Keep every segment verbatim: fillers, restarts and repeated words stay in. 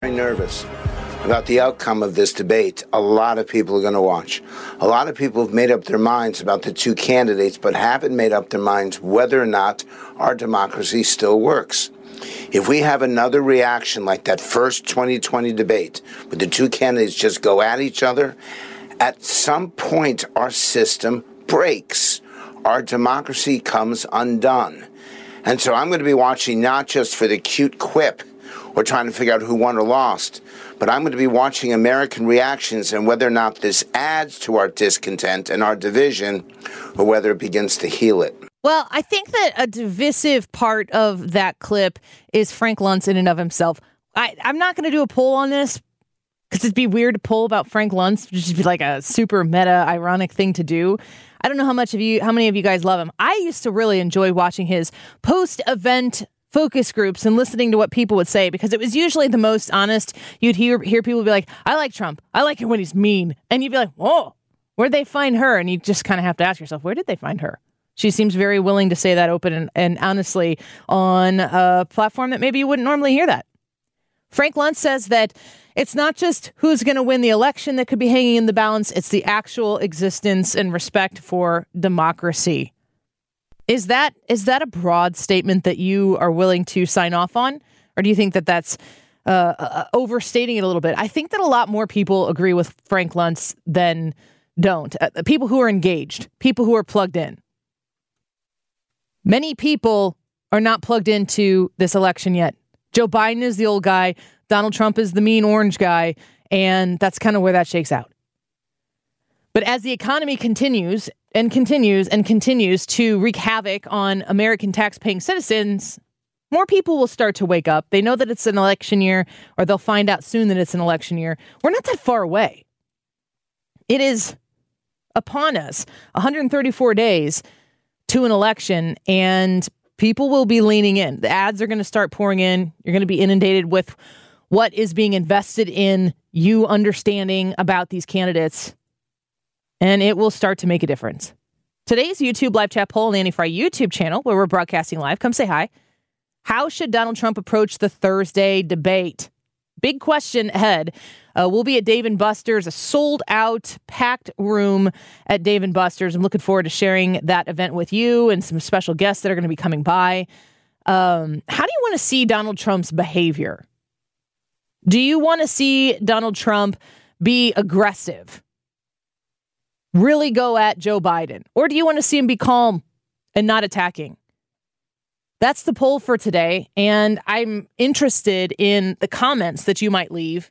Very nervous about the outcome of this debate. A lot of people are going to watch. A lot of people have made up their minds about the two candidates, but haven't made up their minds whether or not our democracy still works. If we have another reaction like that first twenty twenty debate, where the two candidates just go at each other, at some point our system breaks. Our democracy comes undone. And so I'm going to be watching not just for the cute quip or trying to figure out who won or lost, but I'm going to be watching American reactions and whether or not this adds to our discontent and our division, or whether it begins to heal it. Well, I think that a divisive part of that clip is Frank Luntz in and of himself. I, I'm not going to do a poll on this because it'd be weird to poll about Frank Luntz, which would be like a super meta, ironic thing to do. I don't know how much of you, how many of you guys love him. I used to really enjoy watching his post-event focus groups and listening to what people would say, because it was usually the most honest. You'd hear hear people be like, I like Trump. I like it when he's mean. And you'd be like, whoa, where'd they find her? And you just kind of have to ask yourself, where did they find her? She seems very willing to say that open and, and honestly on a platform that maybe you wouldn't normally hear that. Frank Luntz says that it's not just who's going to win the election that could be hanging in the balance. It's the actual existence and respect for democracy. Is that is that a broad statement that you are willing to sign off on? Or do you think that that's uh, uh, overstating it a little bit? I think that a lot more people agree with Frank Luntz than don't. Uh, people who are engaged, people who are plugged in. Many people are not plugged into this election yet. Joe Biden is the old guy. Donald Trump is the mean orange guy. And that's kind of where that shakes out. But as the economy continues and continues and continues to wreak havoc on American tax-paying citizens, more people will start to wake up. They know that it's an election year, or they'll find out soon that it's an election year. We're not that far away. It is upon us, one hundred thirty-four days to an election, and people will be leaning in. The ads are going to start pouring in. You're going to be inundated with what is being invested in you understanding about these candidates. And it will start to make a difference. Today's YouTube live chat poll on the Annie Frey YouTube channel, where we're broadcasting live. Come say hi. How should Donald Trump approach the Thursday debate? Big question ahead. Uh, we'll be at Dave and Buster's, a sold-out, packed room at Dave and Buster's. I'm looking forward to sharing that event with you and some special guests that are going to be coming by. Um, how do you want to see Donald Trump's behavior? Do you want to see Donald Trump be aggressive? Really go at Joe Biden? Or do you want to see him be calm and not attacking? That's the poll for today. And I'm interested in the comments that you might leave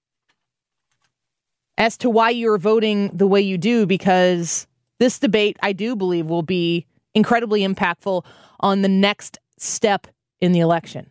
as to why you're voting the way you do, because this debate, I do believe, will be incredibly impactful on the next step in the election.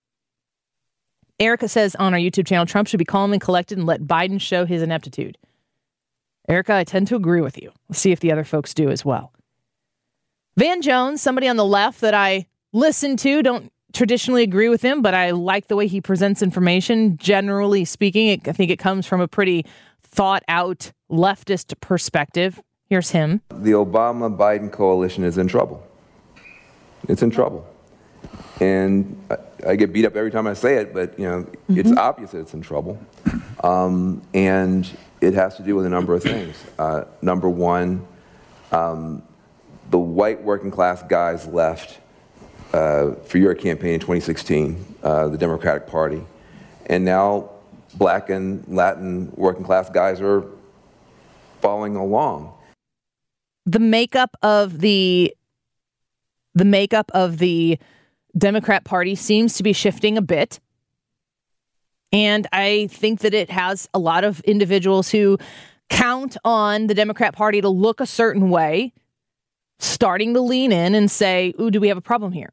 Erica says on our YouTube channel, Trump should be calm and collected and let Biden show his ineptitude. Erica, I tend to agree with you. Let's see if the other folks do as well. Van Jones, somebody on the left that I listen to, don't traditionally agree with him, but I like the way he presents information. Generally speaking, it, I think it comes from a pretty thought-out leftist perspective. Here's him. The Obama-Biden coalition is in trouble. It's in trouble. And I, I get beat up every time I say it, but, you know, mm-hmm. It's obvious that it's in trouble. Um, and it has to do with a number of things. Uh, number one, um, the white working class guys left uh, for your campaign in twenty sixteen, uh, the Democratic Party. And now black and Latin working class guys are following along. The makeup of the the makeup of the Democrat Party seems to be shifting a bit. And I think that it has a lot of individuals who count on the Democrat Party to look a certain way, starting to lean in and say, ooh, do we have a problem here?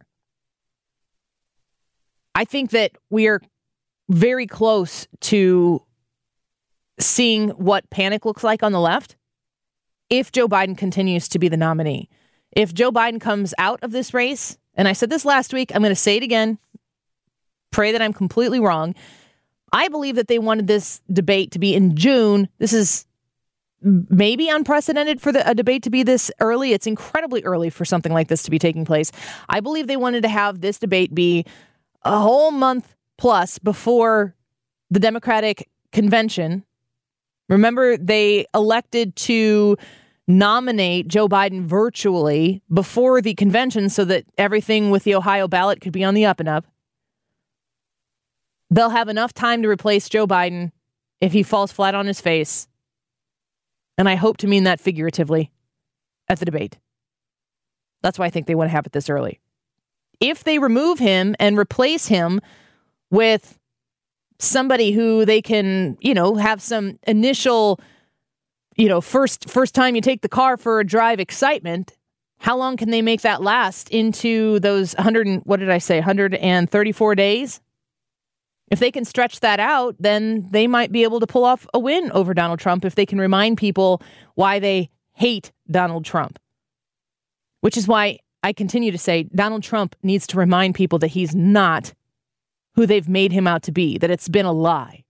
I think that we are very close to seeing what panic looks like on the left if Joe Biden continues to be the nominee. If Joe Biden comes out of this race, and I said this last week, I'm going to say it again, pray that I'm completely wrong. I believe that they wanted this debate to be in June. This is maybe unprecedented for the, a debate to be this early. It's incredibly early for something like this to be taking place. I believe they wanted to have this debate be a whole month plus before the Democratic convention. Remember, they elected to nominate Joe Biden virtually before the convention so that everything with the Ohio ballot could be on the up and up. They'll have enough time to replace Joe Biden if he falls flat on his face. And I hope to mean that figuratively at the debate. That's why I think they want to have it this early. If they remove him and replace him with somebody who they can, you know, have some initial, you know, first first time you take the car for a drive excitement, how long can they make that last into those one hundred, what did I say, one hundred thirty-four days? If they can stretch that out, then they might be able to pull off a win over Donald Trump if they can remind people why they hate Donald Trump. Which is why I continue to say Donald Trump needs to remind people that he's not who they've made him out to be, that it's been a lie.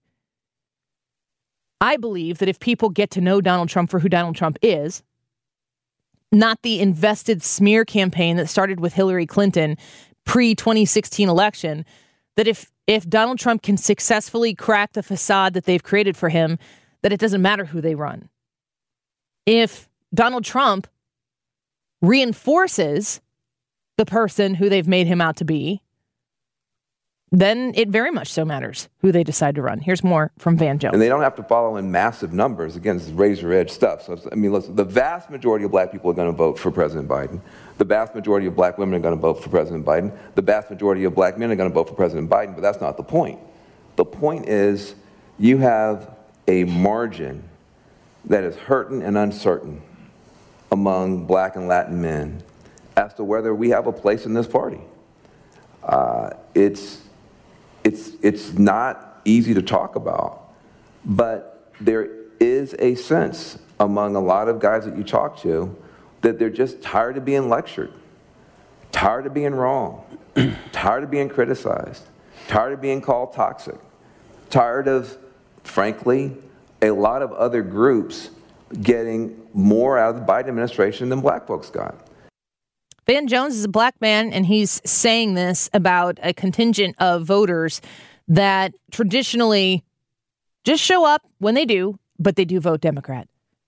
I believe that if people get to know Donald Trump for who Donald Trump is, not the invested smear campaign that started with Hillary Clinton pre twenty sixteen election, that if if Donald Trump can successfully crack the facade that they've created for him, that it doesn't matter who they run. If Donald Trump reinforces the person who they've made him out to be, then it very much so matters who they decide to run. Here's more from Van Jones. And they don't have to follow in massive numbers. Again, this is razor edge stuff. So, I mean, listen, the vast majority of black people are going to vote for President Biden. The vast majority of black women are going to vote for President Biden. The vast majority of black men are going to vote for President Biden, but that's not the point. The point is you have a margin that is hurting and uncertain among black and Latin men as to whether we have a place in this party. Uh, it's It's it's not easy to talk about, but there is a sense among a lot of guys that you talk to that they're just tired of being lectured, tired of being wrong, tired of being criticized, tired of being called toxic, tired of, frankly, a lot of other groups getting more out of the Biden administration than black folks got. Van Jones is a black man, and he's saying this about a contingent of voters that traditionally just show up when they do, but they do vote Democrat.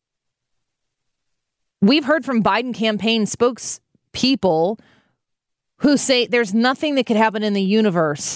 We've heard from Biden campaign spokespeople who say there's nothing that could happen in the universe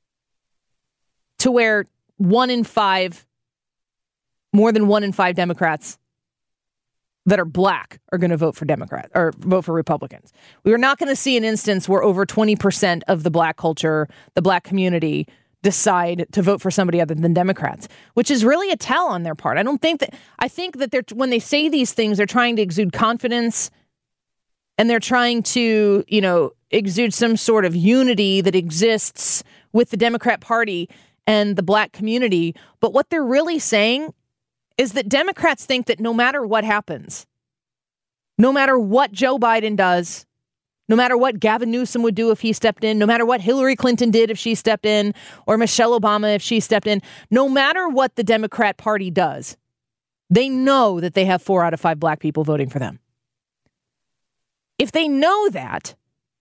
to where one in five, more than one in five Democrats that are black are going to vote for Democrat or vote for Republicans. We are not going to see an instance where over twenty percent of the black culture, the black community, decide to vote for somebody other than Democrats, which is really a tell on their part. I don't think that, I think that they're, when they say these things, they're trying to exude confidence and they're trying to, you know, exude some sort of unity that exists with the Democrat Party and the black community. But what they're really saying is that Democrats think that no matter what happens, no matter what Joe Biden does, no matter what Gavin Newsom would do if he stepped in, no matter what Hillary Clinton did if she stepped in, or Michelle Obama if she stepped in, no matter what the Democrat Party does, they know that they have four out of five black people voting for them. If they know that,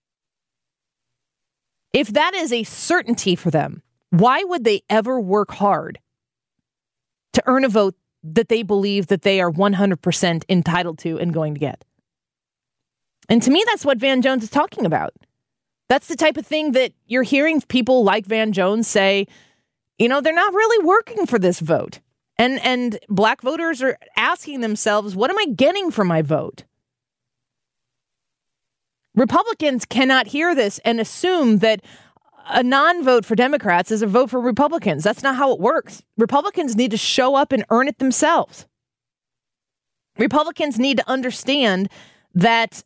if that is a certainty for them, why would they ever work hard to earn a vote that they believe that they are one hundred percent entitled to and going to get? And to me, that's what Van Jones is talking about. That's the type of thing that you're hearing people like Van Jones say, you know, they're not really working for this vote. And and black voters are asking themselves, what am I getting for my vote? Republicans cannot hear this and assume that a non-vote for Democrats is a vote for Republicans. That's not how it works. Republicans need to show up and earn it themselves. Republicans need to understand that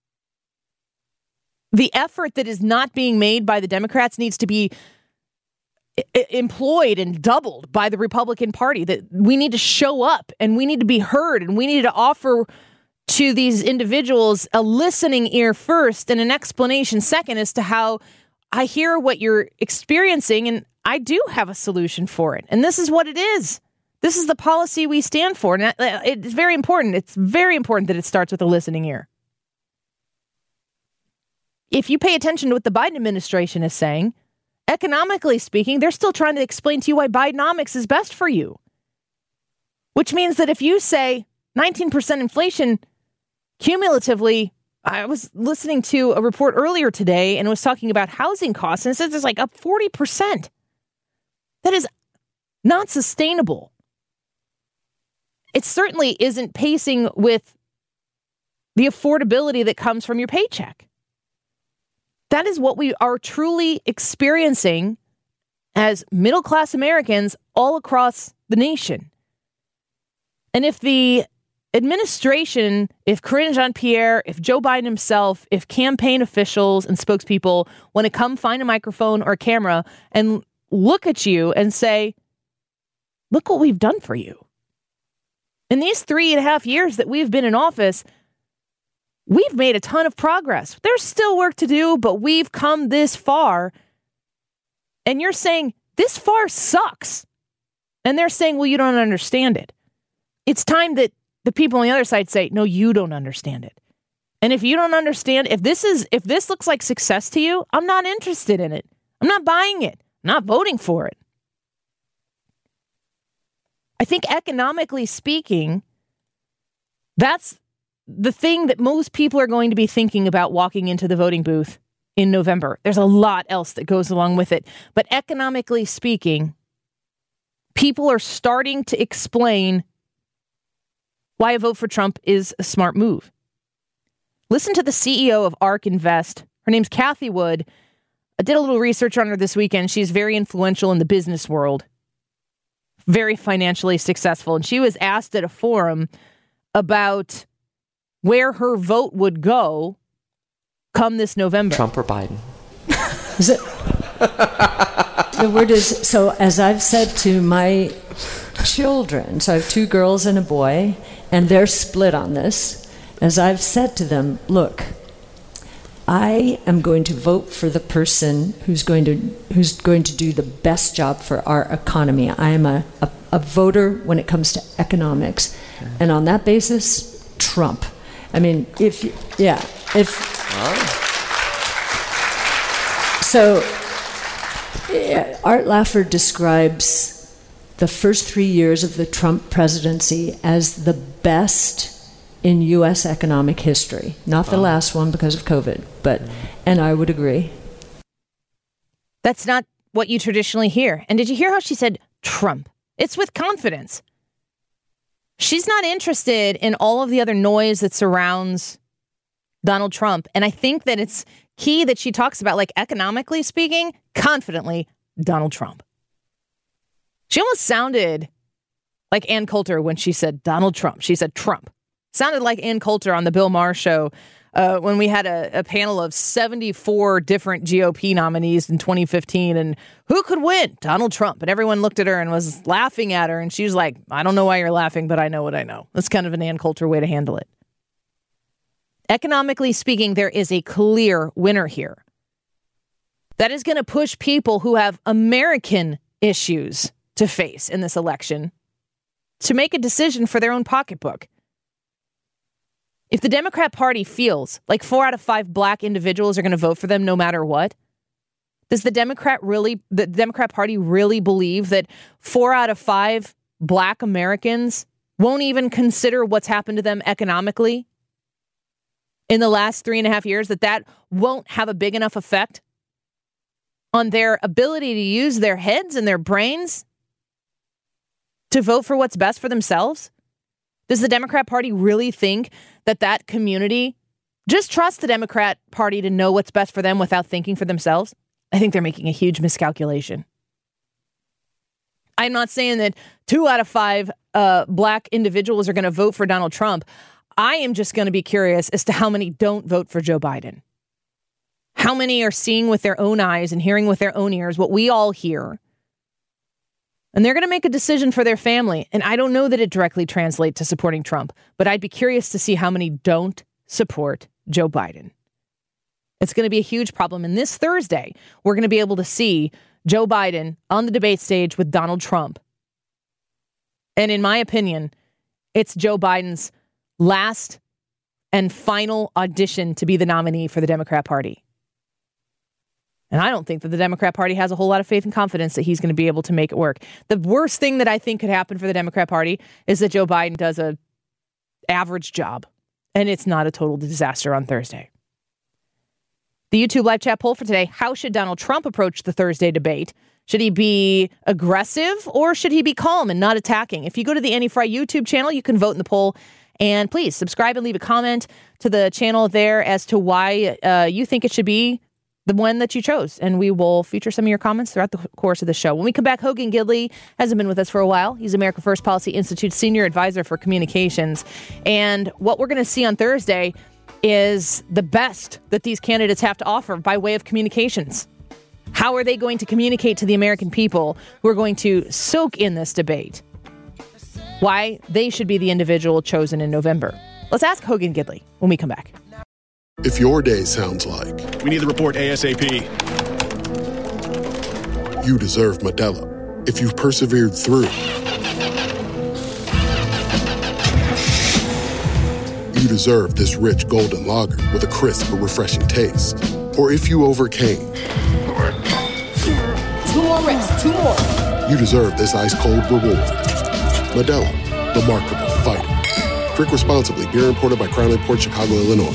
the effort that is not being made by the Democrats needs to be I- employed and doubled by the Republican Party. That we need to show up and we need to be heard and we need to offer to these individuals a listening ear first and an explanation second as to how I hear what you're experiencing and I do have a solution for it. And this is what it is. This is the policy we stand for. And it's very important. It's very important that it starts with a listening ear. If you pay attention to what the Biden administration is saying, Economically speaking, they're still trying to explain to you why Bidenomics is best for you. Which means that if you say nineteen percent inflation cumulatively, I was listening to a report earlier today and it was talking about housing costs, and it says it's like up forty percent. That is not sustainable. It certainly isn't pacing with the affordability that comes from your paycheck. That is what we are truly experiencing as middle-class Americans all across the nation. And if the administration, if Karine Jean-Pierre, if Joe Biden himself, if campaign officials and spokespeople want to come find a microphone or a camera and look at you and say, look what we've done for you. In these three and a half years that we've been in office, we've made a ton of progress. There's still work to do, but we've come this far. And you're saying, this far sucks. And they're saying, well, you don't understand it. It's time that the people on the other side say, no, you don't understand it. And if you don't understand, if this is, if this looks like success to you, I'm not interested in it. I'm not buying it. I'm not voting for it. I think economically speaking, that's the thing that most people are going to be thinking about walking into the voting booth in November. There's a lot else that goes along with it. But economically speaking, people are starting to explain why a vote for Trump is a smart move. Listen to the C E O of ARK Invest. Her name's Cathie Wood. I did a little research on her this weekend. She's very influential in the business world, very financially successful. And she was asked at a forum about where her vote would go come this November. Trump or Biden? Is it? The word is, so as I've said to my children, so I have two girls and a boy, and they're split on this. As I've said to them, look, I am going to vote for the person who's going to who's going to do the best job for our economy. I am a, a, a voter when it comes to economics. Okay. And on that basis, Trump. I mean, if, yeah, if... Oh. So, yeah, Art Laffer describes the first three years of the Trump presidency as the best in U S economic history. Not the oh. last one because of COVID, but, and I would agree. That's not what you traditionally hear. And did you hear how she said Trump? It's with confidence. She's not interested in all of the other noise that surrounds Donald Trump. And I think that it's key that she talks about, like, economically speaking, confidently, Donald Trump. She almost sounded like Ann Coulter when she said Donald Trump. She said Trump. Sounded like Ann Coulter on the Bill Maher show uh, when we had a, a panel of seventy-four different G O P nominees in twenty fifteen. And who could win? Donald Trump. And everyone looked at her and was laughing at her. And she was like, I don't know why you're laughing, but I know what I know. That's kind of an Ann Coulter way to handle it. Economically speaking, there is a clear winner here. That is going to push people who have American issues to face in this election to make a decision for their own pocketbook. If the Democrat Party feels like four out of five black individuals are going to vote for them no matter what, does the Democrat really, the Democrat Party really believe that four out of five black Americans won't even consider what's happened to them economically in the last three and a half years, that that won't have a big enough effect on their ability to use their heads and their brains to vote for what's best for themselves? Does the Democrat Party really think that that community just trusts the Democrat Party to know what's best for them without thinking for themselves? I think they're making a huge miscalculation. I'm not saying that two out of five uh, black individuals are going to vote for Donald Trump. I am just going to be curious as to how many don't vote for Joe Biden. How many are seeing with their own eyes and hearing with their own ears what we all hear. And they're going to make a decision for their family. And I don't know that it directly translates to supporting Trump, but I'd be curious to see how many don't support Joe Biden. It's going to be a huge problem. And this Thursday, we're going to be able to see Joe Biden on the debate stage with Donald Trump. And in my opinion, it's Joe Biden's last and final audition to be the nominee for the Democrat Party. And I don't think that the Democrat Party has a whole lot of faith and confidence that he's going to be able to make it work. The worst thing that I think could happen for the Democrat Party is that Joe Biden does a average job, and it's not a total disaster on Thursday. The YouTube live chat poll for today: how should Donald Trump approach the Thursday debate? Should he be aggressive or should he be calm and not attacking? If you go to the Annie Frey YouTube channel, you can vote in the poll. And please subscribe and leave a comment to the channel there as to why uh, you think it should be the one that you chose. And we will feature some of your comments throughout the course of the show. When we come back, Hogan Gidley hasn't been with us for a while. He's America First Policy Institute Senior Advisor for Communications. And what we're going to see on Thursday is the best that these candidates have to offer by way of communications. How are they going to communicate to the American people who are going to soak in this debate? Why they should be the individual chosen in November. Let's ask Hogan Gidley when we come back. If your day sounds like... We need the report ASAP. You deserve Modelo. If you've persevered through... You deserve this rich golden lager with a crisp but refreshing taste. Or if you overcame... Two more reps, two more. You deserve this ice-cold reward. Modelo, the mark of a fighter. Drink responsibly. Beer imported by Crown Port Chicago, Illinois.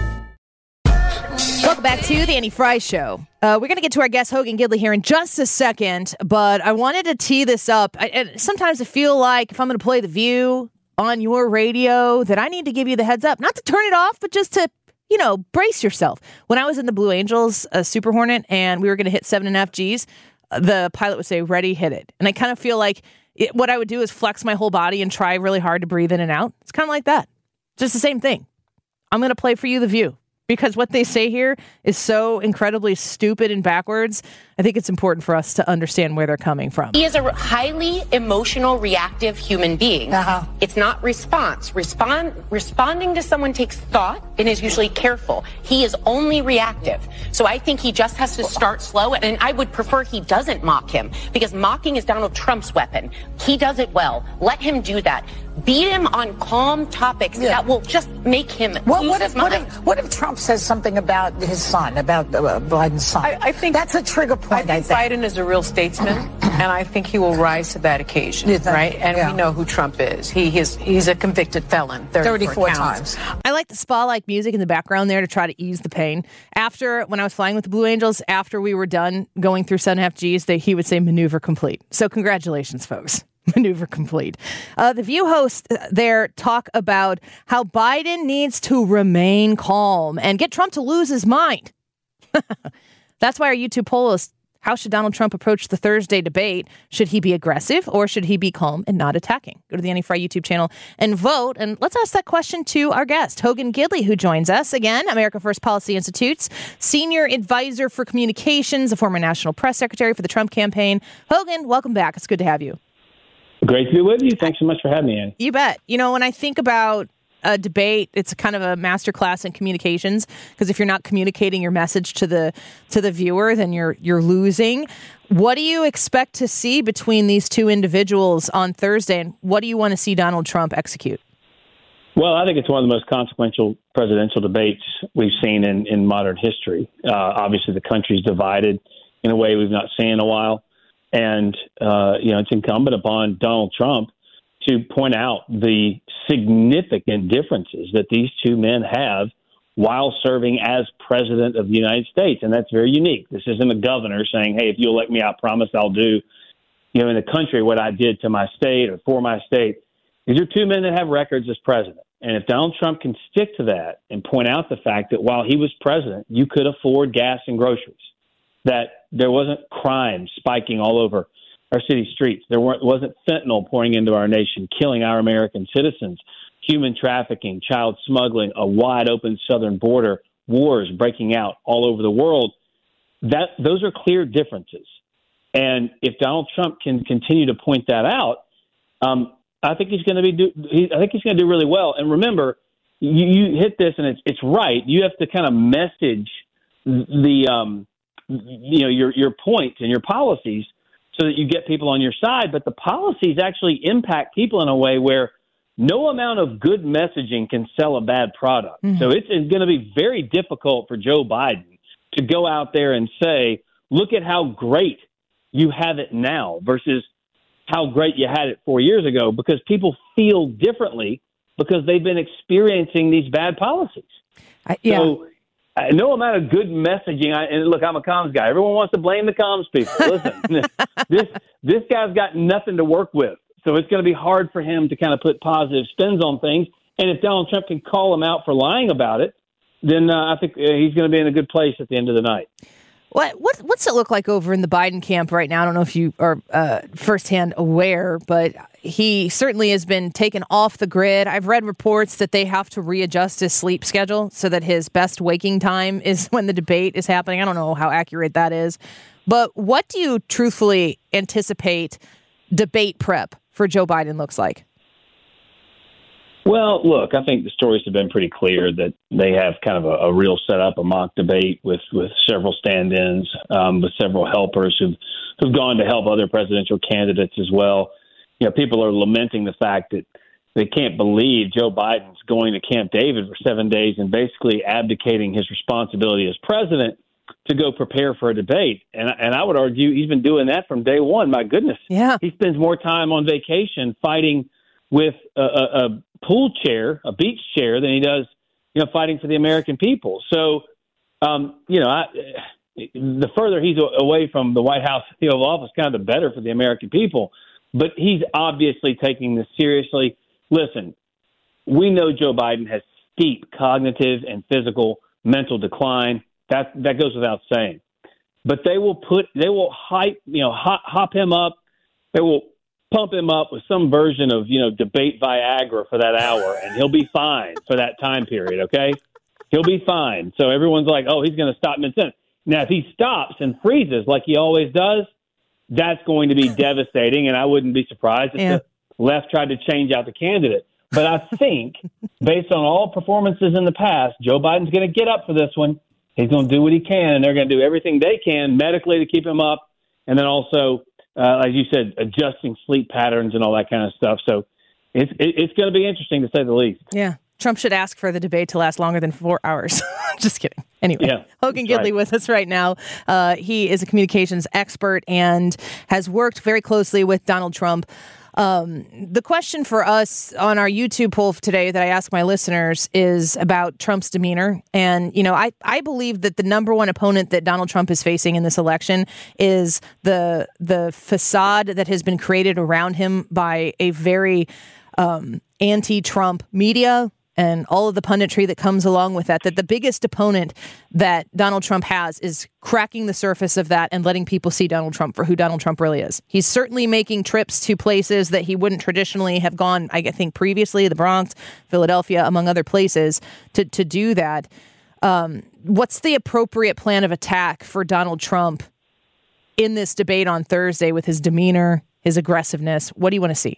Welcome back to the Annie Frey Show. Uh, we're going to get to our guest, Hogan Gidley, here in just a second, but I wanted to tee this up. I, and sometimes I feel like if I'm going to play The View on your radio, that I need to give you the heads up. Not to turn it off, but just to, you know, brace yourself. When I was in the Blue Angels uh, Super Hornet and we were going to hit seven and a half G's, uh, the pilot would say, ready, hit it. And I kind of feel like it, what I would do is flex my whole body and try really hard to breathe in and out. It's kind of like that. Just the same thing. I'm going to play for you The View. Because what they say here is so incredibly stupid and backwards, I think it's important for us to understand where they're coming from. He is a highly emotional, reactive human being. Uh-huh. It's not response. Respond, responding to someone takes thought and is usually careful. He is only reactive. So I think he just has to start slow, and I would prefer he doesn't mock him, because mocking is Donald Trump's weapon. He does it well. Let him do that. Beat him on calm topics yeah. that will just make him well, lose what his if, mind. What if, what if Trump says something about his son, about uh, Biden's son? I, I think that's a trigger point. I think, I think Biden is a real statesman, and I think he will rise to that occasion, right? And yeah. we know who Trump is. He is he's a convicted felon, thirty-four, thirty-four times. I like the spa-like music in the background there to try to ease the pain. After, when I was flying with the Blue Angels, after we were done going through seven and a half G's, they, he would say maneuver complete. So congratulations, folks. Maneuver complete. Uh, the View hosts there talk about how Biden needs to remain calm and get Trump to lose his mind. That's why our YouTube poll is, how should Donald Trump approach the Thursday debate? Should he be aggressive or should he be calm and not attacking? Go to the Annie Frey YouTube channel and vote. And let's ask that question to our guest, Hogan Gidley, who joins us. Again, America First Policy Institute's Senior Advisor for Communications, a former National Press Secretary for the Trump campaign. Hogan, welcome back. It's good to have you. Great to be with you. Thanks so much for having me in. You bet. You know, when I think about a debate, it's kind of a masterclass in communications, because if you're not communicating your message to the to the viewer, then you're you're losing. What do you expect to see between these two individuals on Thursday, and what do you want to see Donald Trump execute? Well, I think it's one of the most consequential presidential debates we've seen in, in modern history. Uh, obviously, the country's divided in a way we've not seen in a while. And, uh, you know, it's incumbent upon Donald Trump to point out the significant differences that these two men have while serving as president of the United States. And that's very unique. This isn't a governor saying, hey, if you'll let me, I promise I'll do, you know, in the country what I did to my state or for my state. These are two men that have records as president. And if Donald Trump can stick to that and point out the fact that while he was president, you could afford gas and groceries, that there wasn't crime spiking all over our city streets. There weren't, wasn't fentanyl pouring into our nation, killing our American citizens, human trafficking, child smuggling, a wide open southern border, wars breaking out all over the world. That those are clear differences. And if Donald Trump can continue to point that out, um, I think he's going to be. Do, he, I think he's going to do really well. And remember, you, you hit this, and it's it's right. You have to kind of message the. Um, you know, your your point and your policies so that you get people on your side. But the policies actually impact people in a way where no amount of good messaging can sell a bad product. Mm-hmm. So it's, it's going to be very difficult for Joe Biden to go out there and say, look at how great you have it now versus how great you had it four years ago, because people feel differently because they've been experiencing these bad policies. I, yeah. So uh, no amount of good messaging. I, and look, I'm a comms guy. Everyone wants to blame the comms people. Listen, this this guy's got nothing to work with. So it's going to be hard for him to kind of put positive spins on things. And if Donald Trump can call him out for lying about it, then uh, I think uh, he's going to be in a good place at the end of the night. What what what's it look like over in the Biden camp right now? I don't know if you are uh, firsthand aware, but he certainly has been taken off the grid. I've read reports that they have to readjust his sleep schedule so that his best waking time is when the debate is happening. I don't know how accurate that is. But what do you truthfully anticipate debate prep for Joe Biden looks like? Well, look, I think the stories have been pretty clear that they have kind of a, a real setup, a mock debate with, with several stand-ins, um, with several helpers who've, who've gone to help other presidential candidates as well. You know, people are lamenting the fact that they can't believe Joe Biden's going to Camp David for seven days and basically abdicating his responsibility as president to go prepare for a debate. And, and I would argue he's been doing that from day one. My goodness. Yeah. He spends more time on vacation fighting with a, a, a pool chair, a beach chair, than he does, you know, fighting for the American people. So, um, you know, I, the further he's away from the White House, the Oval Office, kind of the better for the American people. But he's obviously taking this seriously. Listen, we know Joe Biden has steep cognitive and physical mental decline. That that goes without saying. But they will put, they will hype, you know, hop, hop him up. They will pump him up with some version of, you know, debate Viagra for that hour, and he'll be fine for that time period, okay? He'll be fine. So everyone's like, oh, he's going to stop mid-sentence. Now, if he stops and freezes like he always does, that's going to be devastating, and I wouldn't be surprised if yeah. the left tried to change out the candidate. But I think, based on all performances in the past, Joe Biden's going to get up for this one. He's going to do what he can, and they're going to do everything they can medically to keep him up, and then also, Uh, as you said, adjusting sleep patterns and all that kind of stuff. So it's it, it's going to be interesting, to say the least. Yeah. Trump should ask for the debate to last longer than four hours. Just kidding. Anyway, yeah, Hogan Gidley right. with us right now. Uh, he is a communications expert and has worked very closely with Donald Trump. Um, the question for us on our YouTube poll today that I ask my listeners is about Trump's demeanor. And, you know, I, I believe that the number one opponent that Donald Trump is facing in this election is the the facade that has been created around him by a very um, anti-Trump media and all of the punditry that comes along with that, that the biggest opponent that Donald Trump has is cracking the surface of that and letting people see Donald Trump for who Donald Trump really is. He's certainly making trips to places that he wouldn't traditionally have gone, I think, previously, the Bronx, Philadelphia, among other places, to, to do that. Um, what's the appropriate plan of attack for Donald Trump in this debate on Thursday with his demeanor, his aggressiveness? What do you want to see?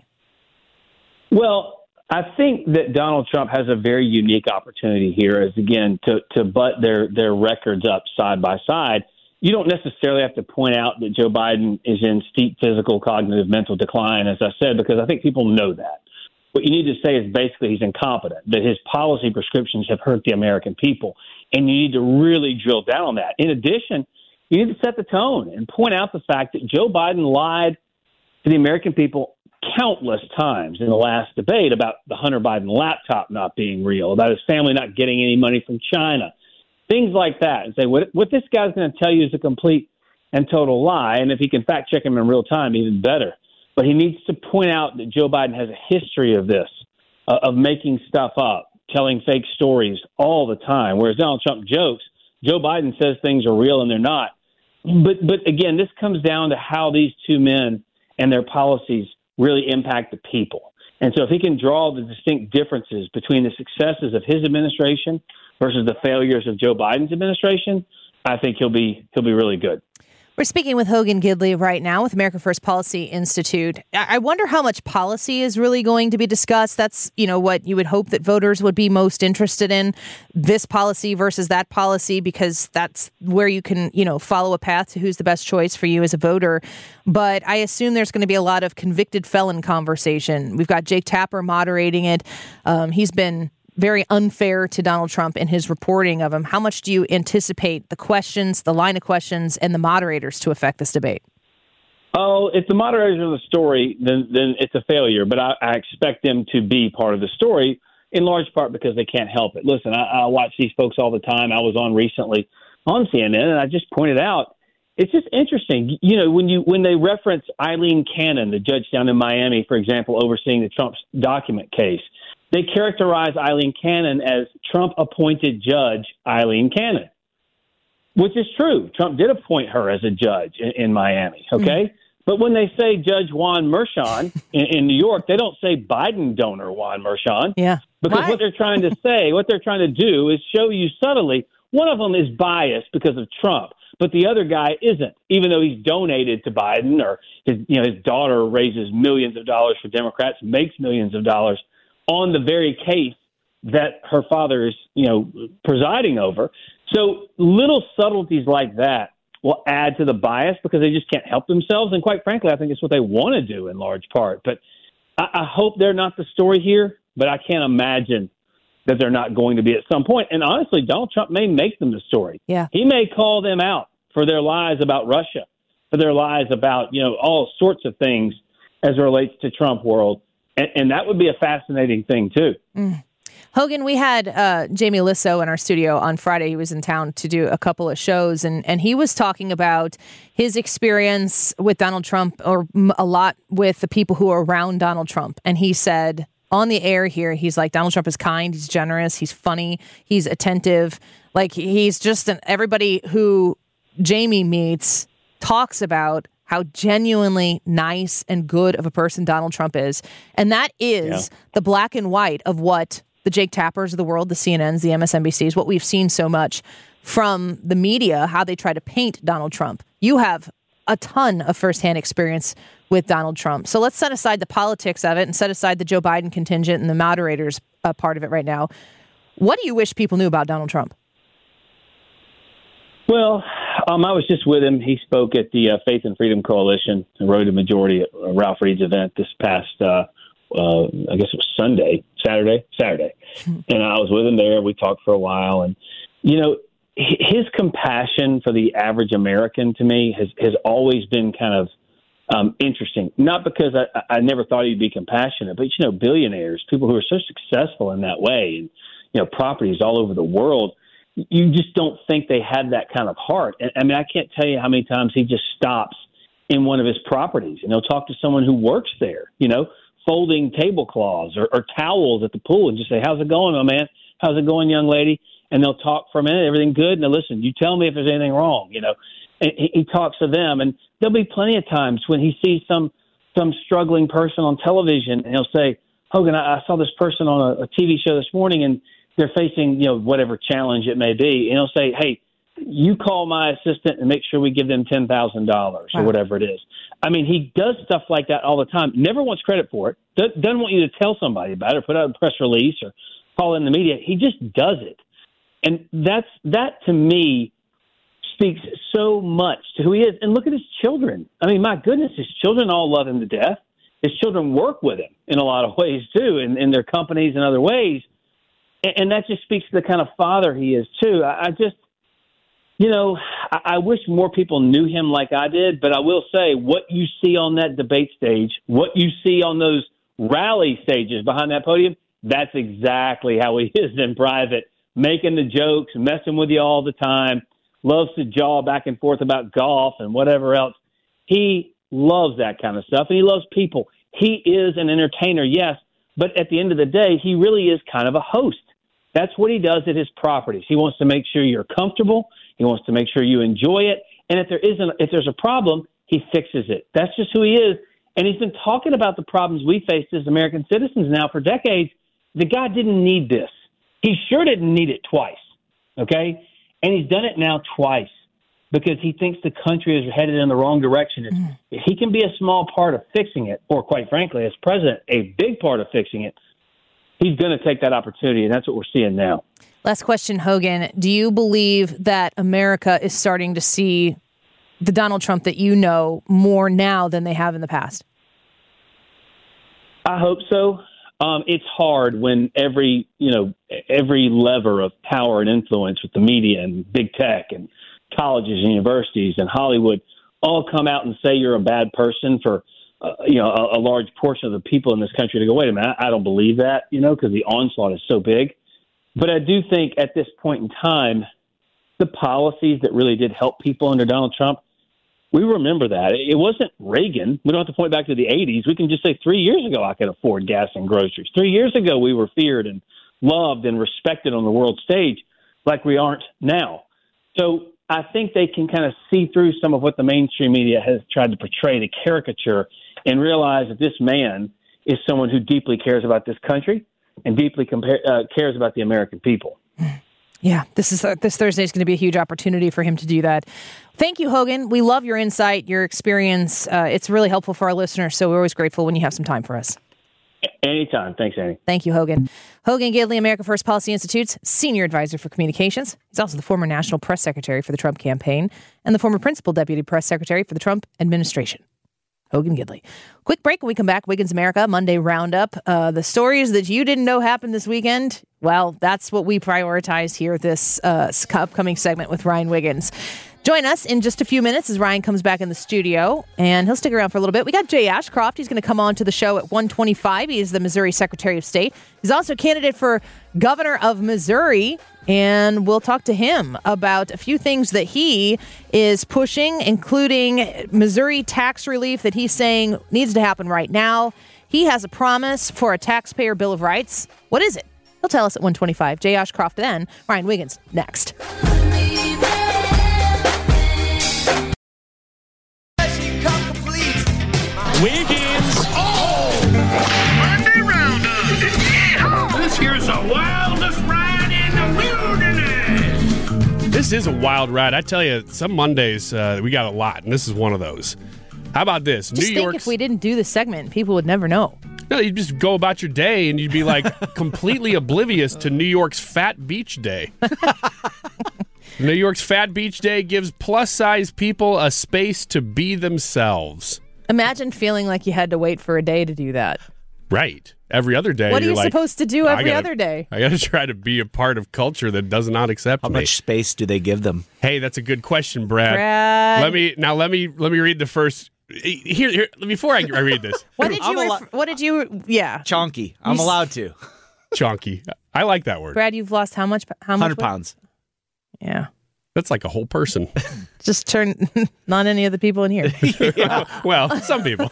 Well, I think that Donald Trump has a very unique opportunity here, as again to to butt their their records up side by side. You don't necessarily have to point out that Joe Biden is in steep physical, cognitive, mental decline, as I said, because I think people know that. What you need to say is basically he's incompetent, that his policy prescriptions have hurt the American people, and you need to really drill down on that. In addition, you need to set the tone and point out the fact that Joe Biden lied to the American people countless times in the last debate about the Hunter Biden laptop not being real, about his family not getting any money from China, things like that, and say what what this guy's going to tell you is a complete and total lie. And if he can fact check him in real time, even better. But he needs to point out that Joe Biden has a history of this, uh, of making stuff up, telling fake stories all the time. Whereas Donald Trump jokes, Joe Biden says things are real and they're not. But but again, this comes down to how these two men and their policies really impact the people. And so if he can draw the distinct differences between the successes of his administration versus the failures of Joe Biden's administration, I think he'll be he'll be really good. We're speaking with Hogan Gidley right now with America First Policy Institute. I wonder how much policy is really going to be discussed. That's, you know, what you would hope that voters would be most interested in, this policy versus that policy, because that's where you can, you know, follow a path to who's the best choice for you as a voter. But I assume there's going to be a lot of convicted felon conversation. We've got Jake Tapper moderating it. Um, he's been very unfair to Donald Trump in his reporting of him. How much do you anticipate the questions, the line of questions, and the moderators to affect this debate? Oh, if the moderators are the story, then then it's a failure. But I, I expect them to be part of the story, in large part because they can't help it. Listen, I, I watch these folks all the time. I was on recently on C N N, and I just pointed out, it's just interesting. You know, when you when they reference Eileen Cannon, the judge down in Miami, for example, overseeing the Trump document case, they characterize Eileen Cannon as Trump-appointed Judge Eileen Cannon, which is true. Trump did appoint her as a judge in, in Miami, okay? Mm-hmm. But when they say Judge Juan Merchan in, in New York, they don't say Biden donor Juan Merchan. Yeah. Because Why? what they're trying to say, what they're trying to do is show you subtly, one of them is biased because of Trump, but the other guy isn't, even though he's donated to Biden, or his, you know, his daughter raises millions of dollars for Democrats, makes millions of dollars on the very case that her father is, you know, presiding over. So little subtleties like that will add to the bias because they just can't help themselves. And quite frankly, I think it's what they want to do in large part. But I, I hope they're not the story here, but I can't imagine that they're not going to be at some point. And honestly, Donald Trump may make them the story. Yeah. He may call them out for their lies about Russia, for their lies about, you know, all sorts of things as it relates to Trump world. And, and that would be a fascinating thing, too. Mm. Hogan, we had uh, Jamie Lissow in our studio on Friday. He was in town to do a couple of shows, and, and he was talking about his experience with Donald Trump, or a lot with the people who are around Donald Trump. And he said on the air here, he's like, Donald Trump is kind, he's generous, he's funny, he's attentive. Like, he's just an, everybody who Jamie meets talks about how genuinely nice and good of a person Donald Trump is. And that is yeah. the black and white of what the Jake Tappers of the world, the C N Ns, the M S N B Cs, what we've seen so much from the media, how they try to paint Donald Trump. You have a ton of firsthand experience with Donald Trump. So let's set aside the politics of it and set aside the Joe Biden contingent and the moderators uh, part of it right now. What do you wish people knew about Donald Trump? Well, um, I was just with him. He spoke at the uh, Faith and Freedom Coalition and rode a majority at uh, Ralph Reed's event this past, uh, uh, I guess it was Sunday, Saturday, Saturday. And I was with him there. We talked for a while. And, you know, his compassion for the average American, to me, has, has always been kind of um, interesting. Not because I, I never thought he'd be compassionate, but, you know, billionaires, people who are so successful in that way, and, you know, properties all over the world, you just don't think they had that kind of heart. And, I mean, I can't tell you how many times he just stops in one of his properties and he'll talk to someone who works there, you know, folding tablecloths or, or towels at the pool, and just say, how's it going, my man? How's it going, young lady? And they'll talk for a minute. Everything good? Now, listen, you tell me if there's anything wrong, you know. And he, he talks to them, and there'll be plenty of times when he sees some some struggling person on television, and he'll say, Hogan, I, I saw this person on a, a T V show this morning, and they're facing, you know, whatever challenge it may be. And he'll say, hey, you call my assistant and make sure we give them ten thousand dollars or whatever it is. I mean, he does stuff like that all the time. Never wants credit for it. Doesn't want you to tell somebody about it or put out a press release or call in the media. He just does it. And that's that, to me, speaks so much to who he is. And look at his children. I mean, my goodness, his children all love him to death. His children work with him in a lot of ways, too, in, in their companies and other ways. And, and that just speaks to the kind of father he is, too. I, I just, you know, I, I wish more people knew him like I did. But I will say, what you see on that debate stage, what you see on those rally stages behind that podium, that's exactly how he is in private. Making the jokes, messing with you all the time, loves to jaw back and forth about golf and whatever else. He loves that kind of stuff, and he loves people. He is an entertainer, yes, but at the end of the day, he really is kind of a host. That's what he does at his properties. He wants to make sure you're comfortable. He wants to make sure you enjoy it. And if there isn't, if there's a problem, he fixes it. That's just who he is. And he's been talking about the problems we face as American citizens now for decades. The guy didn't need this. He sure didn't need it twice, okay? And he's done it now twice because he thinks the country is headed in the wrong direction. Mm. If he can be a small part of fixing it, or quite frankly, as president, a big part of fixing it, he's going to take that opportunity, and that's what we're seeing now. Last question, Hogan. Do you believe that America is starting to see the Donald Trump that you know more now than they have in the past? I hope so. Um, it's hard when every, you know, every lever of power and influence with the media and big tech and colleges and universities and Hollywood all come out and say you're a bad person for, uh, you know, a, a large portion of the people in this country to go, wait a minute, I, I don't believe that, you know, because the onslaught is so big. But I do think at this point in time, the policies that really did help people under Donald Trump, we remember that. It wasn't Reagan. We don't have to point back to the eighties. We can just say three years ago I could afford gas and groceries. Three years ago we were feared and loved and respected on the world stage like we aren't now. So I think they can kind of see through some of what the mainstream media has tried to portray, the caricature, and realize that this man is someone who deeply cares about this country and deeply compare, uh, cares about the American people. Yeah, this is uh, this Thursday is going to be a huge opportunity for him to do that. Thank you, Hogan. We love your insight, your experience. Uh, it's really helpful for our listeners, so we're always grateful when you have some time for us. Anytime. Thanks, Annie. Thank you, Hogan. Hogan Gidley, America First Policy Institute's Senior Advisor for Communications. He's also the former National Press Secretary for the Trump campaign and the former Principal Deputy Press Secretary for the Trump administration. Hogan Gidley. Quick break. When we come back, Wiggins America Monday Roundup. Uh, the stories that you didn't know happened this weekend, well, that's what we prioritize here, this uh, upcoming segment with Ryan Wiggins. Join us in just a few minutes as Ryan comes back in the studio, and he'll stick around for a little bit. We got Jay Ashcroft. He's going to come on to the show at one twenty-five. He is the Missouri Secretary of State. He's also a candidate for governor of Missouri, and we'll talk to him about a few things that he is pushing, including Missouri tax relief that he's saying needs to happen right now. He has a promise for a taxpayer bill of rights. What is it? He'll tell us at one twenty-five. Jay Ashcroft then. Ryan Wiggins next. Wiggins. Oh! Monday Roundup. Yeah! This here's the wildest ride in the wilderness. This is a wild ride. I tell you, some Mondays uh, we got a lot, and this is one of those. How about this? Just New think York. If we didn't do this segment, people would never know. No, you'd just go about your day, and you'd be like completely oblivious to New York's Fat Beach Day. New York's Fat Beach Day gives plus-size people a space to be themselves. Imagine feeling like you had to wait for a day to do that. Right. Every other day, What are you're you like, supposed to do every gotta, other day? I got to try to be a part of culture that does not accept How me. How much space do they give them? Hey, that's a good question, Brad. Brad. Let me now. Let me let me read the first. Here, here before I read this. What did you? al- Ref- what did you? Yeah, Chonky. I'm You s- allowed to. Chonky. I like that word. Brad, you've lost how much? How much? one hundred weight? pounds. Yeah. That's like a whole person. Just turn. Not any of the people in here. Well, some people.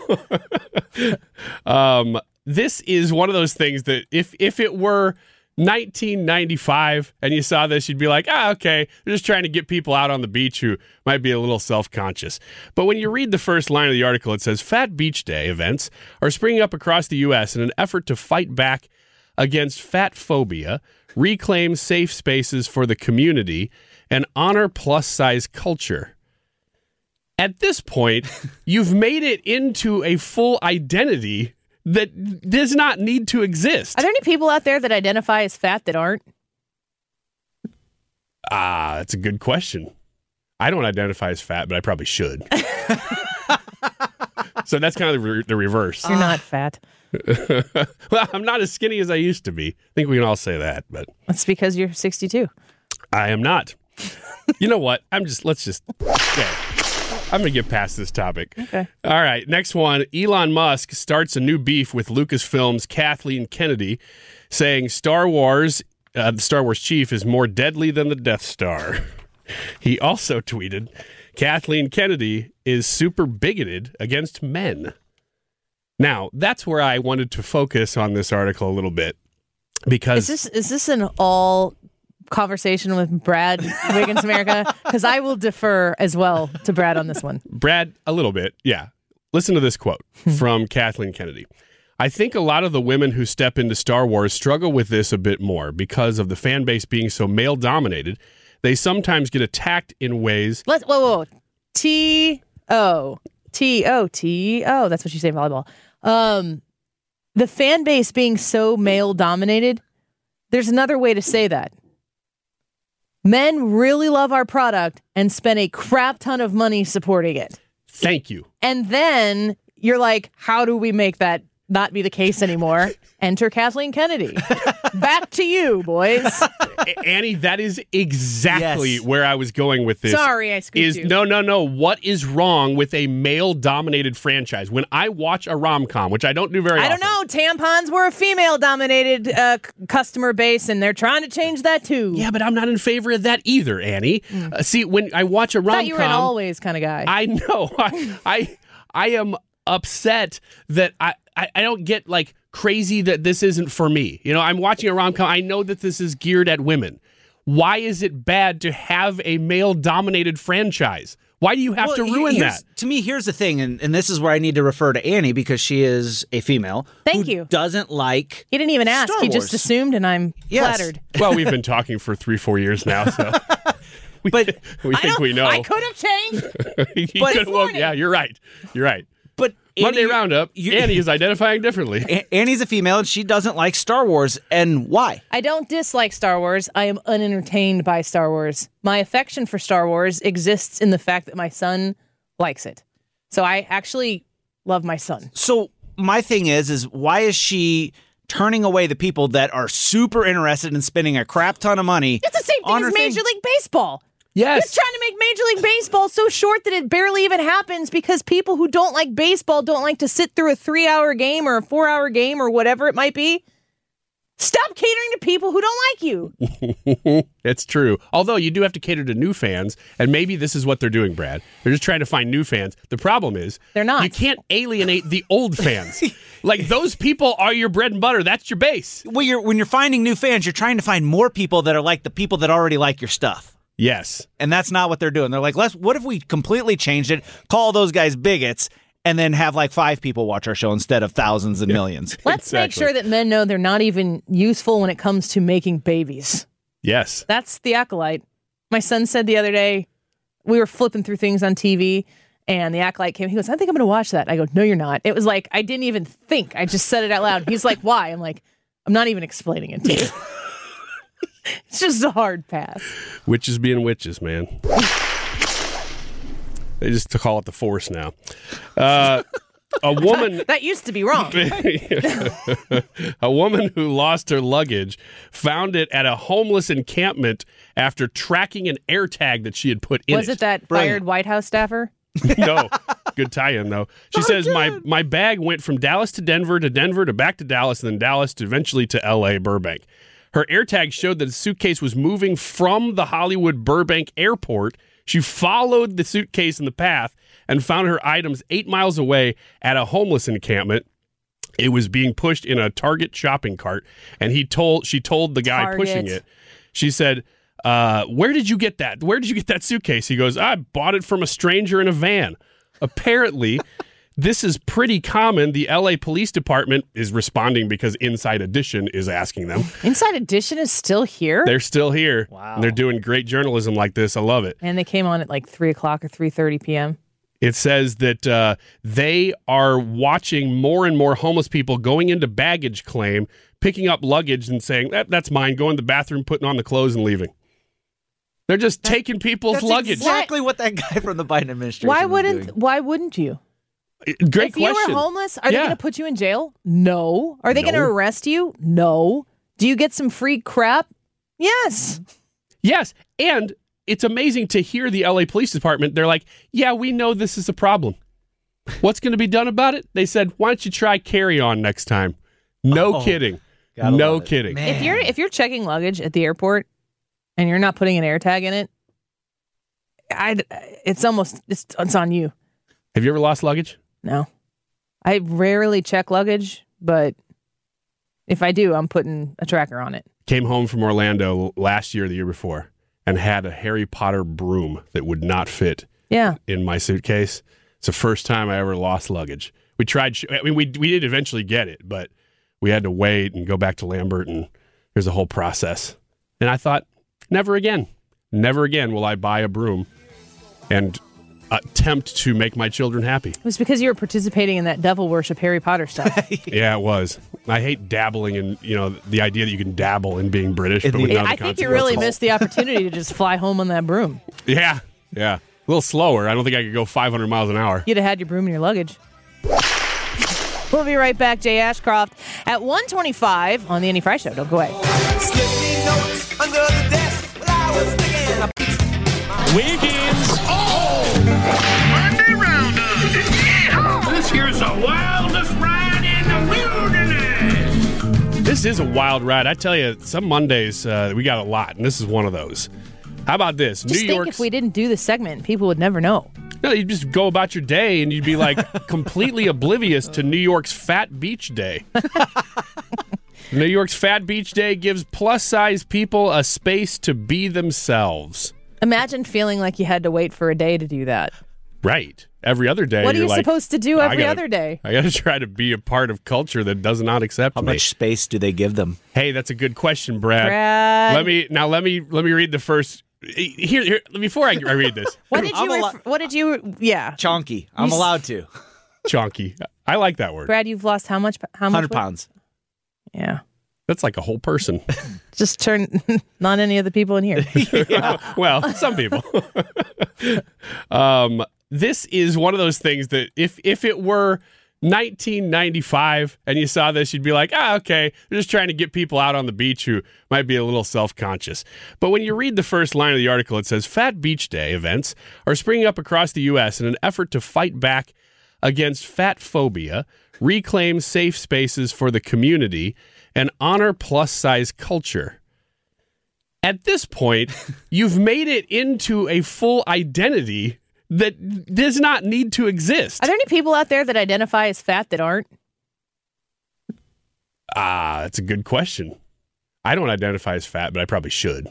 um, this is one of those things that if if it were nineteen ninety-five and you saw this, you'd be like, ah, okay, they're just trying to get people out on the beach who might be a little self-conscious. But when you read the first line of the article, it says, Fat Beach Day events are springing up across the U S in an effort to fight back against fat phobia, reclaim safe spaces for the community, and honor plus-size culture. At this point, you've made it into a full identity that does not need to exist. Are there any people out there that identify as fat that aren't? Ah, that's a good question. I don't identify as fat, but I probably should. So that's kind of the, re- the reverse. You're not fat. Well, I'm not as skinny as I used to be. I think we can all say that, but That's because you're sixty-two. I am not. You know what? I'm just, let's just, okay. I'm going to get past this topic. Okay. All right. Next one. Elon Musk starts a new beef with Lucasfilm's Kathleen Kennedy, saying Star Wars, uh, the Star Wars chief, is more deadly than the Death Star. He also tweeted, Kathleen Kennedy is super bigoted against men. Now, that's where I wanted to focus on this article a little bit. Because Is this is this an all conversation with Brad Wiggins America? Because I will defer as well to Brad on this one. Brad, a little bit, yeah. Listen to this quote from Kathleen Kennedy. I think a lot of the women who step into Star Wars struggle with this a bit more because of the fan base being so male-dominated. They sometimes get attacked in ways... Let's whoa whoa, whoa. T O T O T O. That's what you say in volleyball. Um, the fan base being so male-dominated. There's another way to say that. Men really love our product and spend a crap ton of money supporting it. Thank you. And then you're like, how do we make that not be the case anymore. Enter Kathleen Kennedy. Back to you, boys. Annie, that is exactly Yes. where I was going with this. Sorry, I scooped is, you. No, no, no. What is wrong with a male-dominated franchise? When I watch a rom-com, which I don't do very I often. don't know. Tampons were a female-dominated uh, c- customer base, and they're trying to change that too. Yeah, but I'm not in favor of that either, Annie. Mm. Uh, see, when I watch a rom-com... I thought you were an always kind of guy. I know. I, I, I am upset that I, I, I don't get, like, crazy that this isn't for me. You know, I'm watching a rom-com. I know that this is geared at women. Why is it bad to have a male-dominated franchise? Why do you have Well, to he- ruin here's- that? To me, here's the thing, and, and this is where I need to refer to Annie because she is a female. Thank who you. Doesn't like. He didn't even ask. Star He just Wars. assumed, and I'm Yes. flattered. Well, we've been talking for three, four years now, so we, But we I think don't- we know. I could have changed. He But- could- well, yeah, you're right. You're right. But Monday Annie- Roundup, you- Annie is identifying differently. A- Annie's a female, and she doesn't like Star Wars. And why? I don't dislike Star Wars. I am unentertained by Star Wars. My affection for Star Wars exists in the fact that my son likes it. So I actually love my son. So my thing is, is why is she turning away the people that are super interested in spending a crap ton of money? It's the same thing on her as Major thing? League Baseball. Yes. You're trying to make Major League Baseball so short that it barely even happens because people who don't like baseball don't like to sit through a three-hour game or a four-hour game or whatever it might be. Stop catering to people who don't like you. It's true. Although you do have to cater to new fans, and maybe this is what they're doing, Brad. They're just trying to find new fans. The problem is They're not. You can't alienate the old fans. Like, those people are your bread and butter. That's your base. Well, you're, when you're finding new fans, you're trying to find more people that are like the people that already like your stuff. Yes. And that's not what they're doing. They're like, let's. What if we completely changed it, call those guys bigots, and then have like five people watch our show instead of thousands and millions? Let's make Exactly. sure that men know they're not even useful when it comes to making babies. Yes. That's the Acolyte. My son said the other day, we were flipping through things on T V, and the Acolyte came. He goes, I think I'm going to watch that. I go, no, you're not. It was like, I didn't even think. I just said it out loud. He's like, why? I'm like, I'm not even explaining it to you. It's just a hard pass. Witches being witches, man. They just call it the Force now. Uh, a woman... That used to be wrong. A woman who lost her luggage found it at a homeless encampment after tracking an AirTag that she had put in Was it that fired White House staffer? No. Good tie-in, though. She says, my, my bag went from Dallas to Denver to Denver to back to Dallas, and then Dallas to eventually to L A, Burbank. Her AirTag showed that the suitcase was moving from the Hollywood Burbank airport. She followed the suitcase in the path and found her items eight miles away at a homeless encampment. It was being pushed in a Target shopping cart, and he told she told the guy Target. pushing it. She said, uh, "Where did you get that? Where did you get that suitcase?" He goes, "I bought it from a stranger in a van." Apparently, this is pretty common. The L A Police Department is responding because Inside Edition is asking them. Inside Edition is still here? They're still here. Wow. And they're doing great journalism like this. I love it. And they came on at like three o'clock or three thirty p.m. It says that uh, they are watching more and more homeless people going into baggage claim, picking up luggage and saying, that, that's mine, going to the bathroom, putting on the clothes and leaving. They're just taking people's That's luggage. exactly what that guy from the Biden administration Why was wouldn't doing. why wouldn't you? Great if question. you were homeless, are they Yeah. going to put you in jail? No. Are they No. going to arrest you? No. Do you get some free crap? Yes. Yes, and it's amazing to hear the L A Police Department. They're like, yeah, we know this is a problem. What's going to be done about it? They said, why don't you try carry on next time? No Oh, kidding. gotta No love it. kidding. Man. If you're if you're checking luggage at the airport and you're not putting an AirTag in it, I it's almost it's, it's on you. Have you ever lost luggage? No. I rarely check luggage, but if I do, I'm putting a tracker on it. Came home from Orlando last year, or the year before, and had a Harry Potter broom that would not fit Yeah. in my suitcase. It's the first time I ever lost luggage. We tried, sh- I mean, we we did eventually get it, but we had to wait and go back to Lambert, and there's a whole process. And I thought, never again, never again will I buy a broom and attempt to make my children happy. It was because you were participating in that devil worship Harry Potter stuff. Yeah, it was. I hate dabbling in, you know, the idea that you can dabble in being British, but without the I think you really consequences. missed the opportunity to just fly home on that broom. Yeah, yeah. A little slower. I don't think I could go five hundred miles an hour. You'd have had your broom in your luggage. We'll be right back. Jay Ashcroft at one twenty-five on the Andy Fry Show. Don't go away. Wiggins. Oh! Monday Roundup. Yeah! This here's the wildest ride in the wilderness. This is a wild ride. I tell you, some Mondays uh, we got a lot, and this is one of those. How about this? Just New think York's, if we didn't do this segment, people would never know. No, you'd just go about your day, and you'd be like completely oblivious to New York's Fat Beach Day. New York's Fat Beach Day gives plus-size people a space to be themselves. Imagine feeling like you had to wait for a day to do that. Right. Every other day, What are you're you like, supposed to do every gotta, other day? I got to try to be a part of culture that does not accept How me. much space do they give them? Hey, that's a good question, Brad. Brad. Let me now. Let me let me read the first. Here, here before I, I read this. What did you? al- Ref- what did you? Yeah, Chonky. I'm You s- allowed to. Chonky. I like that word. Brad, you've lost how much? How much? one hundred weight? pounds. Yeah. That's like a whole person. Just turn. Not any of the people in here. Well, some people. um, this is one of those things that if if it were nineteen ninety-five and you saw this, you'd be like, ah, okay, they're just trying to get people out on the beach who might be a little self-conscious. But when you read the first line of the article, it says, Fat Beach Day events are springing up across the U S in an effort to fight back against fat phobia, reclaim safe spaces for the community, and honor plus-size culture. At this point, you've made it into a full identity that does not need to exist. Are there any people out there that identify as fat that aren't? Ah, that's a good question. I don't identify as fat, but I probably should.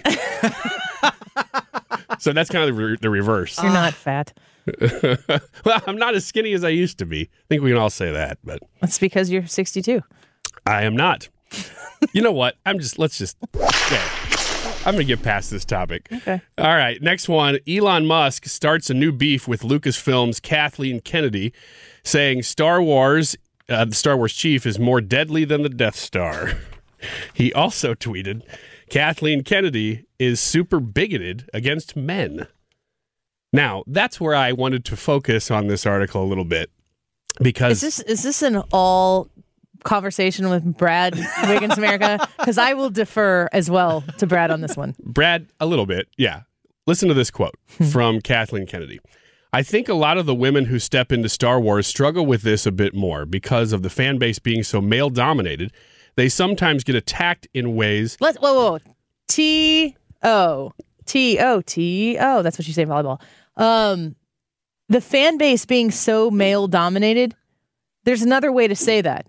So that's kind of the, re- the reverse. You're not fat. Well, I'm not as skinny as I used to be. I think we can all say that, but That's because you're sixty-two. I am not. You know what? I'm just, let's just, okay. I'm going to get past this topic. Okay. All right. Next one. Elon Musk starts a new beef with Lucasfilm's Kathleen Kennedy, saying Star Wars, uh, the Star Wars chief, is more deadly than the Death Star. He also tweeted, Kathleen Kennedy is super bigoted against men. Now, that's where I wanted to focus on this article a little bit. Because Is this is this an all conversation with Brad Wiggins America? Because I will defer as well to Brad on this one. Brad, a little bit, yeah. Listen to this quote from Kathleen Kennedy. I think a lot of the women who step into Star Wars struggle with this a bit more because of the fan base being so male-dominated. They sometimes get attacked in ways... Let's whoa whoa, whoa. T O T O T O. That's what you say in volleyball. Um, the fan base being so male-dominated. There's another way to say that.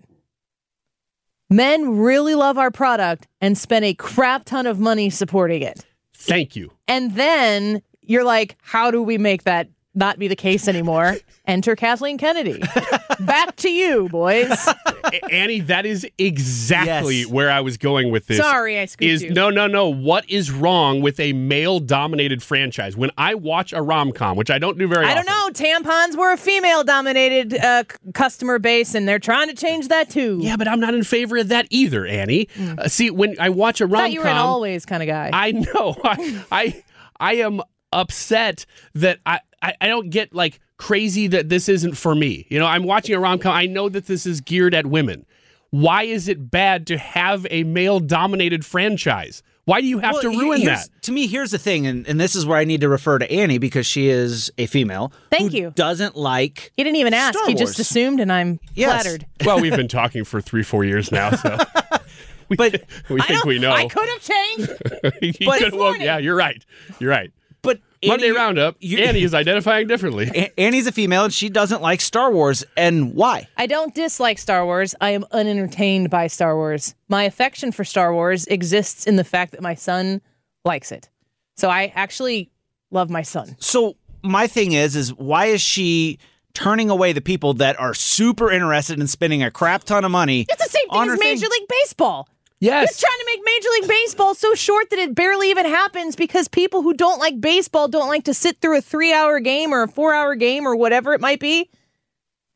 Men really love our product and spend a crap ton of money supporting it. Thank you. And then you're like, how do we make that not be the case anymore? Enter Kathleen Kennedy. Back to you, boys. Annie, that is exactly Yes. where I was going with this. Sorry, I scooped is you. No, no, no. What is wrong with a male-dominated franchise? When I watch a rom-com, which I don't do very I often. don't know. Tampons were a female-dominated uh, c- customer base, and they're trying to change that too. Yeah, but I'm not in favor of that either, Annie. Uh, see, when I watch a I rom-com... thought you were an always kind of guy. I know. I, I, I am upset that I, I, I don't get, like, crazy that this isn't for me. You know, I'm watching a rom-com. I know that this is geared at women. Why is it bad to have a male-dominated franchise? Why do you have Well, to he- ruin here's- that? To me, here's the thing, and, and this is where I need to refer to Annie because she is a female. Thank who you. Doesn't like. He didn't even ask. Star He just Wars. assumed, and I'm Yes. flattered. Well, we've been talking for three, four years now, so we, But we I think don't- we know. I could have changed. He But- could've- well, yeah, you're right. You're right. But Monday Annie- Roundup, you- Annie is identifying differently. A- Annie's a female, and she doesn't like Star Wars. And why? I don't dislike Star Wars. I am unentertained by Star Wars. My affection for Star Wars exists in the fact that my son likes it. So I actually love my son. So my thing is, is why is she turning away the people that are super interested in spending a crap ton of money? It's the same thing on her as Major thing? League Baseball. Yes. You're trying to make Major League Baseball so short that it barely even happens because people who don't like baseball don't like to sit through a three-hour game or a four-hour game or whatever it might be.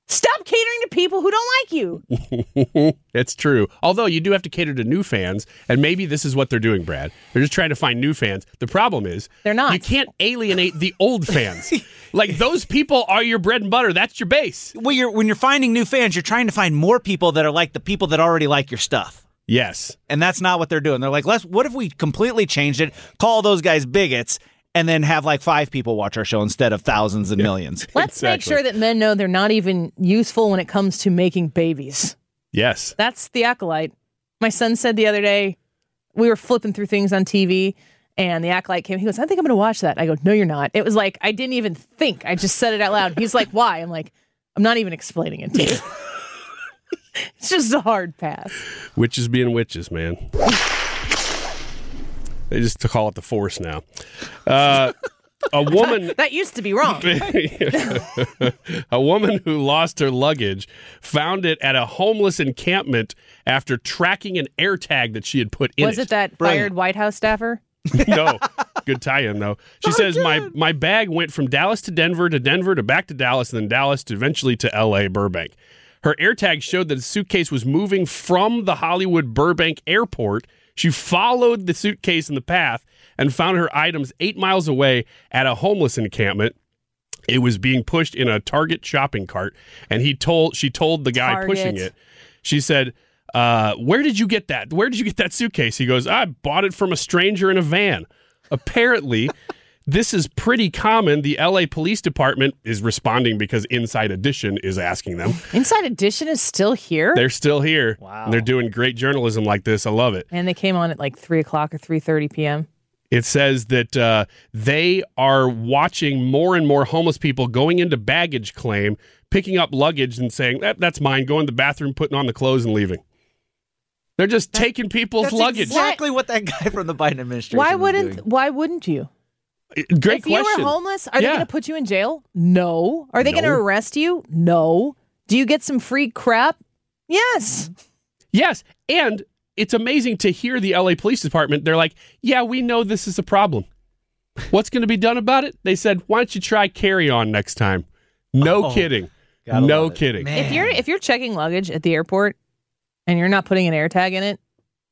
Stop catering to people who don't like you. It's true. Although you do have to cater to new fans, and maybe this is what they're doing, Brad. They're just trying to find new fans. The problem is they're not. You can't alienate the old fans. Like, those people are your bread and butter. That's your base. Well, you're, when you're finding new fans, you're trying to find more people that are like the people that already like your stuff. Yes. And that's not what they're doing. They're like, let's. What if we completely changed it, call those guys bigots, and then have like five people watch our show instead of thousands and millions? Let's Exactly. make sure that men know they're not even useful when it comes to making babies. Yes. That's the Acolyte. My son said the other day, we were flipping through things on T V, and the Acolyte came. He goes, I think I'm going to watch that. I go, no, you're not. It was like, I didn't even think. I just said it out loud. He's like, why? I'm like, I'm not even explaining it to you. It's just a hard pass. Witches being witches, man. They just call it the Force now. Uh, a woman... That used to be wrong. A woman who lost her luggage found it at a homeless encampment after tracking an AirTag that she had put in Was it. it that Brilliant. fired White House staffer? No. Good tie-in, though. She says, my, my bag went from Dallas to Denver to Denver to back to Dallas and then Dallas to eventually to L A, Burbank. Her AirTag showed that the suitcase was moving from the Hollywood Burbank airport. She followed the suitcase in the path and found her items eight miles away at a homeless encampment. It was being pushed in a Target shopping cart, and he told she told the guy Target. pushing it. She said, uh, "Where did you get that? Where did you get that suitcase?" He goes, "I bought it from a stranger in a van." Apparently, this is pretty common. The L A Police Department is responding because Inside Edition is asking them. Inside Edition is still here? They're still here. Wow. And they're doing great journalism like this. I love it. And they came on at like three o'clock or three thirty p.m. It says that uh, they are watching more and more homeless people going into baggage claim, picking up luggage and saying, that, that's mine, going to the bathroom, putting on the clothes and leaving. They're just that, taking people's that's luggage. Exactly what that guy from the Biden administration Why was wouldn't doing. Why wouldn't you? Great if question. you were homeless, are Yeah. they going to put you in jail? No. Are they No. going to arrest you? No. Do you get some free crap? Yes. Yes. And it's amazing to hear the L A Police Department. They're like, yeah, we know this is a problem. What's going to be done about it? They said, why don't you try carry-on next time? No Oh, kidding. gotta No love it. kidding. Man. If you're if you're checking luggage at the airport and you're not putting an AirTag in it,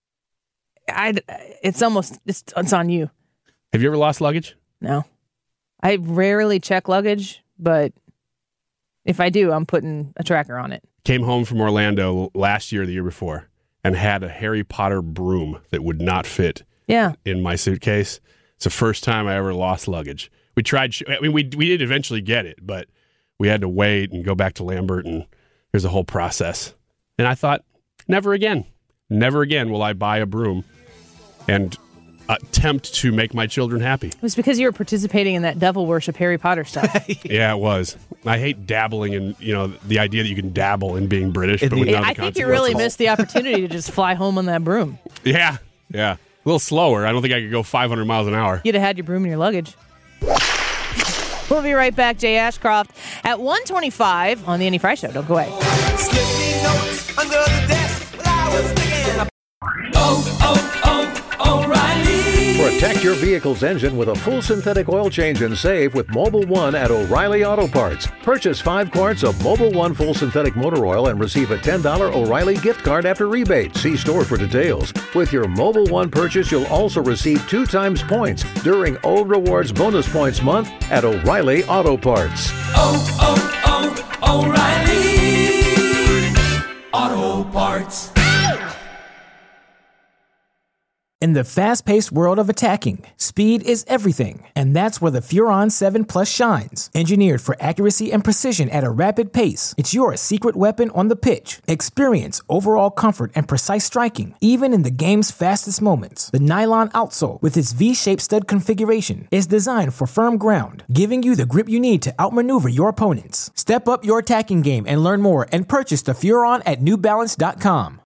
I it's almost it's, it's on you. Have you ever lost luggage? No. I rarely check luggage, but if I do, I'm putting a tracker on it. Came home from Orlando last year, or the year before, and had a Harry Potter broom that would not fit Yeah. in my suitcase. It's the first time I ever lost luggage. We tried, sh- I mean, we we did eventually get it, but we had to wait and go back to Lambert, and there's a whole process. And I thought, never again. Never again will I buy a broom and attempt to make my children happy. It was because you were participating in that devil worship Harry Potter stuff. Yeah, it was. I hate dabbling in, you know, the idea that you can dabble in being British, but with none of the I think you really consequences. missed the opportunity to just fly home on that broom. Yeah, yeah. A little slower. I don't think I could go five hundred miles an hour. You'd have had your broom in your luggage. We'll be right back. Jay Ashcroft at one twenty-five on the Andy Fry Show. Don't go away. Oh, oh, oh, O'Reilly. Protect your vehicle's engine with a full synthetic oil change and save with Mobile One at O'Reilly Auto Parts. Purchase five quarts of Mobile One full synthetic motor oil and receive a ten dollars O'Reilly gift card after rebate. See store for details. With your Mobile One purchase, you'll also receive two times points during O Rewards Bonus Points Month at O'Reilly Auto Parts. Oh, oh, oh, O'Reilly Auto Parts. In the fast-paced world of attacking, speed is everything, and that's where the Furon seven Plus shines. Engineered for accuracy and precision at a rapid pace, it's your secret weapon on the pitch. Experience overall comfort and precise striking, even in the game's fastest moments. The nylon outsole, with its V-shaped stud configuration, is designed for firm ground, giving you the grip you need to outmaneuver your opponents. Step up your attacking game and learn more and purchase the Furon at New Balance dot com.